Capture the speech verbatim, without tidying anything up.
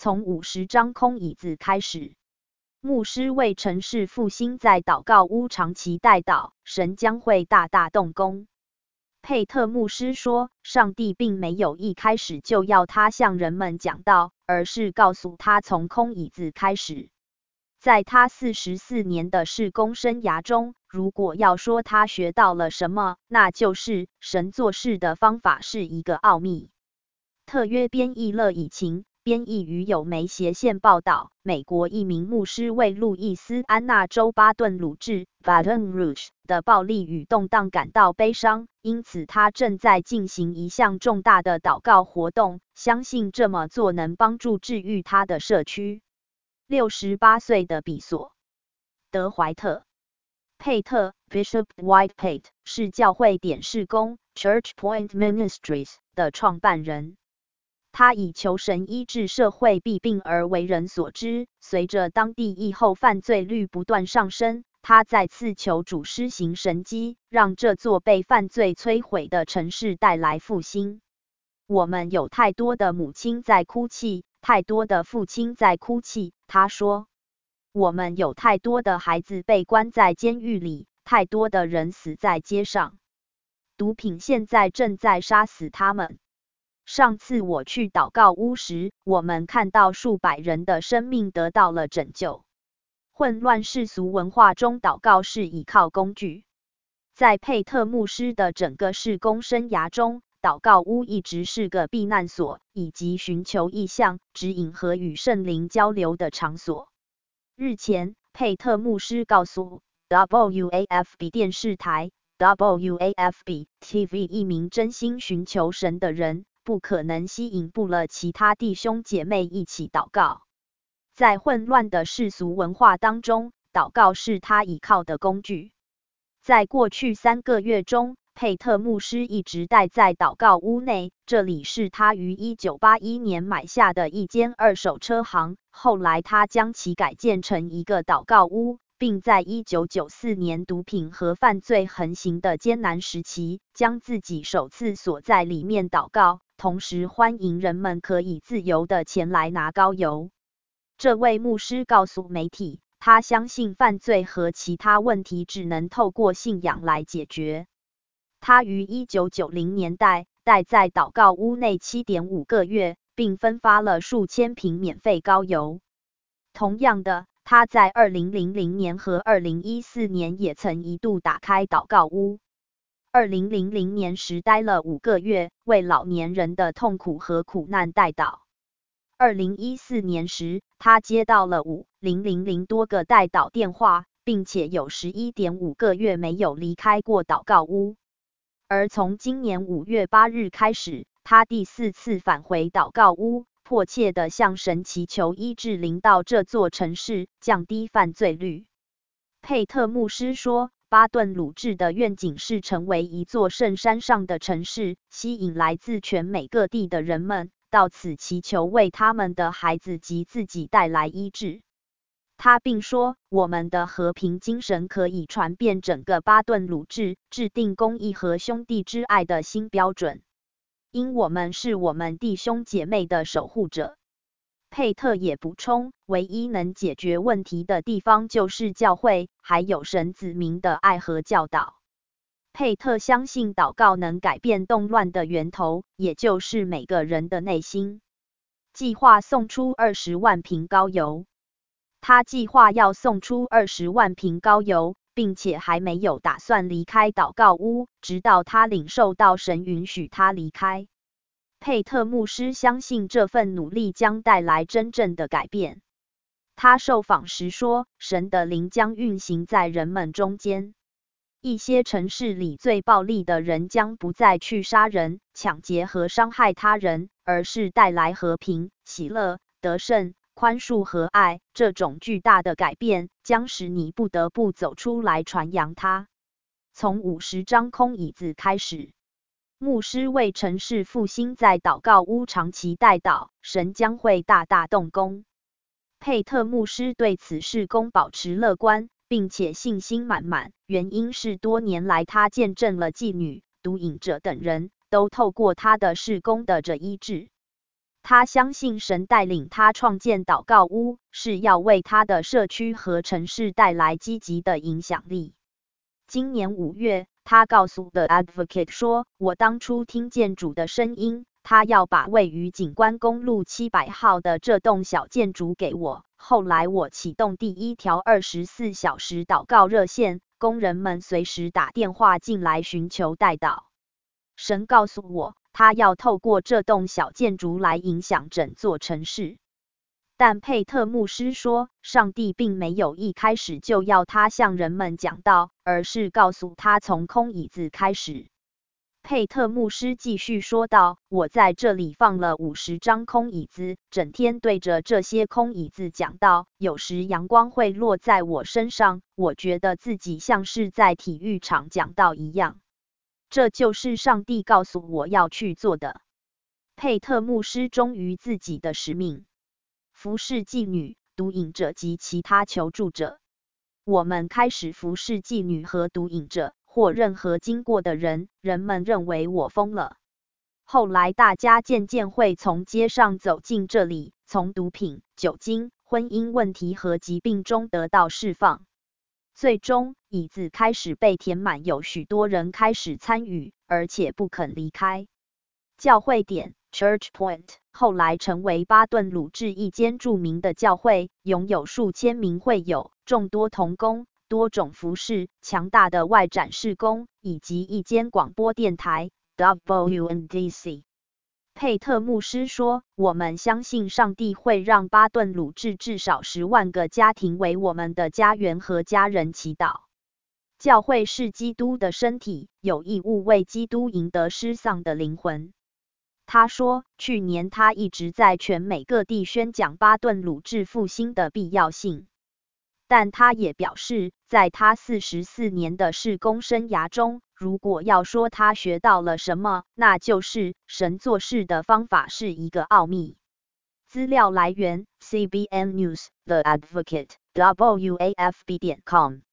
从五十张空椅子开始。牧师为城市复兴在祷告屋长期代祷，神将会大大动工。佩特牧师说，上帝并没有一开始就要他向人们讲道，而是告诉他从空椅子开始。在他四十四年的事工生涯中，如果要说他学到了什么，那就是神做事的方法是一个奥秘。特约编译乐以晴，编译于友媒斜线报道，美国一名牧师为路易斯安那州巴顿鲁治 （Baton Rouge） 的暴力与动荡感到悲伤，因此他正在进行一项重大的祷告活动，相信这么做能帮助治愈他的社区。六十八岁的比索·德怀特·佩特 （Bishop White Pate） 是教会点事工 （Church Point Ministries） 的创办人。他以求神医治社会弊病而为人所知。随着当地疫后犯罪率不断上升，他再次求主施行神迹，让这座被犯罪摧毁的城市带来复兴。我们有太多的母亲在哭泣，太多的父亲在哭泣，他说。我们有太多的孩子被关在监狱里，太多的人死在街上。毒品现在正在杀死他们。上次我去祷告屋时，我们看到数百人的生命得到了拯救。混乱世俗文化中，祷告是依靠工具。在佩特牧师的整个事工生涯中，祷告屋一直是个避难所，以及寻求意向、指引和与圣灵交流的场所。日前，佩特牧师告诉 W A F B 电视台 W A F B T V 一名真心寻求神的人不可能吸引不了其他弟兄姐妹一起祷告。在混乱的世俗文化当中，祷告是他依靠的工具。在过去三个月中，佩特牧师一直待在祷告屋内，这里是他于一九八一年买下的一间二手车行，后来他将其改建成一个祷告屋，并在一九九四年毒品和犯罪横行的艰难时期，将自己首次锁在里面祷告，同时欢迎人们可以自由地前来拿膏油。这位牧师告诉媒体，他相信犯罪和其他问题只能透过信仰来解决。他于一九九零年代待在祷告屋内 七点五 个月，并分发了数千瓶免费膏油。同样的，他在二零零零年和二零一四年也曾一度打开祷告屋。二零零零年时待了五个月，为老年人的痛苦和苦难代祷。二零一四年时，他接到了五千多个代祷电话，并且有 十一点五 个月没有离开过祷告屋。而从今年五月八日开始，他第四次返回祷告屋，迫切地向神祈求医治临到这座城市，降低犯罪率。佩特牧师说，巴顿鲁治的愿景是成为一座圣山上的城市，吸引来自全美各地的人们到此祈求为他们的孩子及自己带来医治。他并说，我们的和平精神可以传遍整个巴顿鲁治，制定公义和兄弟之爱的新标准。因我们是我们弟兄姐妹的守护者。佩特也补充，唯一能解决问题的地方就是教会，还有神子民的爱和教导。佩特相信祷告能改变动乱的源头，也就是每个人的内心。计划送出二十万瓶膏油。他计划要送出二十万瓶膏油，并且还没有打算离开祷告屋，直到他领受到神允许他离开。佩特牧师相信这份努力将带来真正的改变。他受访时说，神的灵将运行在人们中间。一些城市里最暴力的人将不再去杀人、抢劫和伤害他人，而是带来和平、喜乐、得胜、宽恕和爱。这种巨大的改变将使你不得不走出来传扬它。从五十张空椅子开始。牧师为城市复兴在祷告屋长期代祷，神将会大大动工。佩特牧师对此事工保持乐观，并且信心满满，原因是多年来他见证了妓女、毒瘾者等人都透过他的事工得着医治。 他相信神带领他创建祷告屋，是要为他的社区和城市带来积极的影响力。今年五月，他告诉 The Advocate 说，我当初听见主的声音，他要把位于景观公路七百号的这栋小建筑给我。后来我启动第一条二十四小时祷告热线，工人们随时打电话进来寻求代祷。神告诉我，他要透过这栋小建筑来影响整座城市。但佩特牧师说，上帝并没有一开始就要他向人们讲道，而是告诉他从空椅子开始。佩特牧师继续说道，我在这里放了五十张空椅子，整天对着这些空椅子讲道，有时阳光会落在我身上，我觉得自己像是在体育场讲道一样。这就是上帝告诉我要去做的。佩特牧师忠于自己的使命，服侍妓女、毒瘾者及其他求助者。我们开始服侍妓女和毒瘾者，或任何经过的人，人们认为我疯了。后来大家渐渐会从街上走进这里，从毒品、酒精、婚姻问题和疾病中得到释放。最终，椅子开始被填满，有许多人开始参与，而且不肯离开。教会点 Church Point 后来成为巴顿鲁治一间著名的教会，拥有数千名会友、众多同工、多种服饰、强大的外展事工，以及一间广播电台 W N D C。佩特牧师说，我们相信上帝会让巴顿鲁治至少十万个家庭为我们的家园和家人祈祷。教会是基督的身体，有义务为基督赢得失丧的灵魂。他说，去年他一直在全美各地宣讲巴顿鲁治复兴的必要性。但他也表示，在他四十四年的事工生涯中，如果要说他学到了什么，那就是神做事的方法是一个奥秘。资料来源 ：C B N News、The Advocate、W A F B 点 com。